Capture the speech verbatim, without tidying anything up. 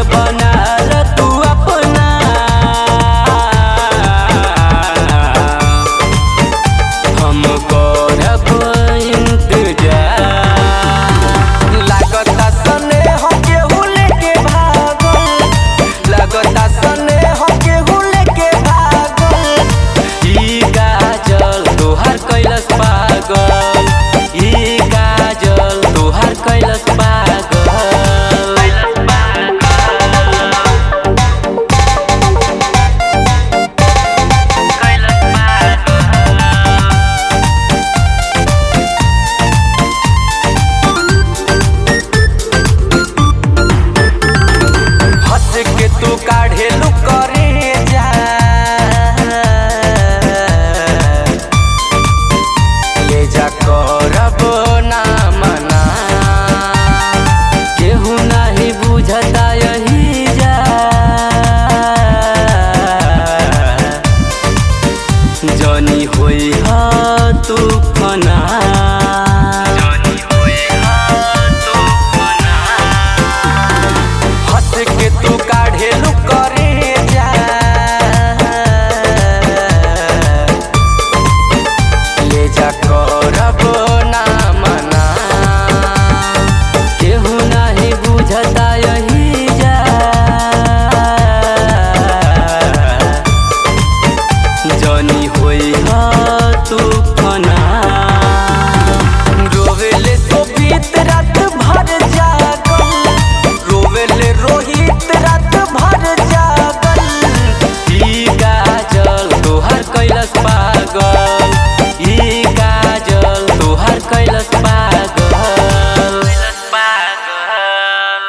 बना ल तू अपना। हम करब इंतजार। लागता सने हम केहू लेके भागल, लागता सने हम केहू लेके भागल। ई काजल तोहार कैलस पागल, ई काजल तोहार कैलस पागल। हंस के तू काढ़े लू करे जा, ले जा करब ना मना। केहू नहीं बुझता यही